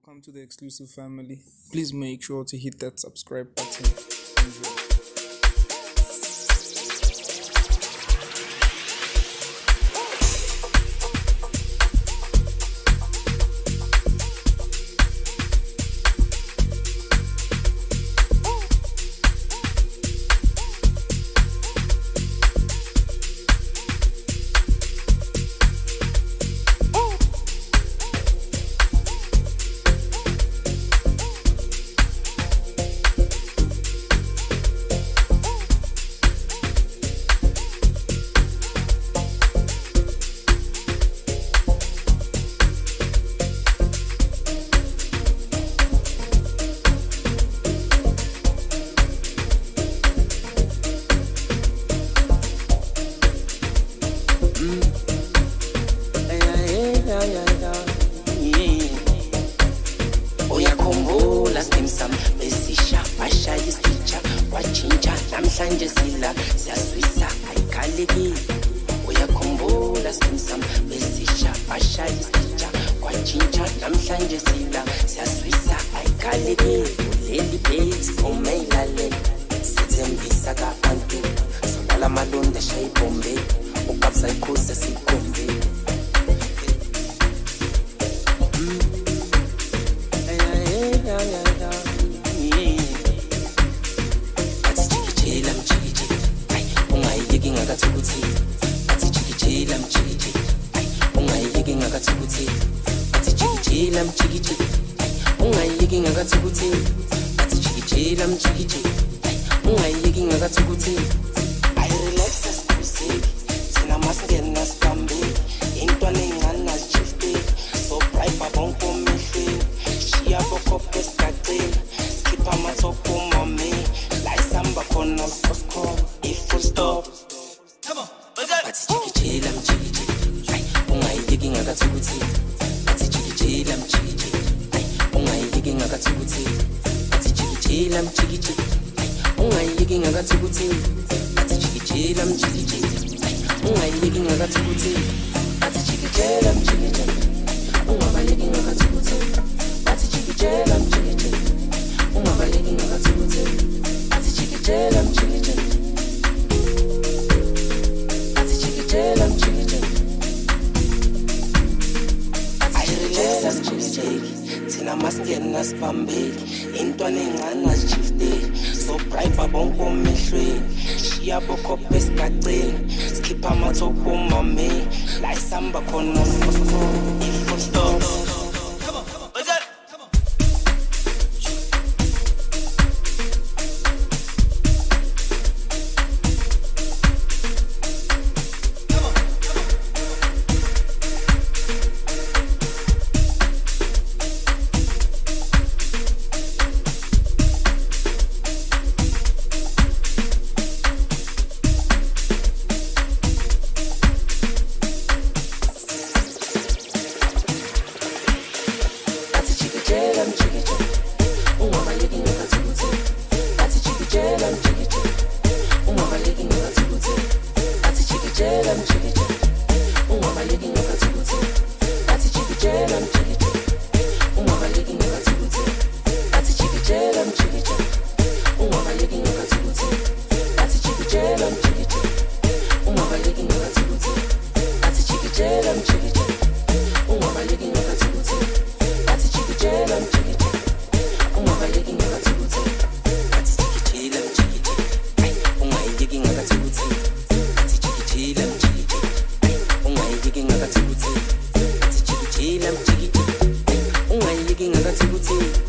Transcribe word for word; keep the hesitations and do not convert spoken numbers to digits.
welcome to the exclusive family. Please make sure to hit that subscribe button. Enjoy. namhlanje sila siyaswisa ayikhalekile uyakhumbula simsam besisha bashaya isitsha kwatshintsha namhlanje sila siyaswisa ayikhalekile leli base umeyilalela sithembisa kabantu sobala malonda shaya ibombe ukapsa ikhuze sikhombe Jila mchikiji, ungayiki ngakathukuthi. Athi chikijila mchikiji, ungayiki ngakathukuthi. I relax as music, thina masingena sibambe. Intwana encane azijifte, so bright babonke omehlweni. Shiya bokhophe esigaceni, skipha amathopho mami. La isamba khona sosikhona, i-full stop. Come on, what's that? Athi chikijila mchikiji, ungayiki ngakathukuthi. Jila mchikiji, ungayiki ngakathukuthi. Athi jikijila mchikiji, ungayiki ngakathukuthi. Athi jikijila mchikiji, ungayiki ngakathukuthi. Athi jikijela mchikiji, ungabayiki ngakathukuthi. Athi jikijela mchikiji, ungabayiki ngakathukuthi. Athi jikijela mchikiji, athi jikijela mchikiji. Thina masingena sibambeli intwana encane azijifte so bright babonke omehlweni shiya bokhophe esigaceni skipha amathopho mami la isamba khona sosikhona i-full stop. Come on, come on, what's that? Come on. Ungayiki ngakathukuthi.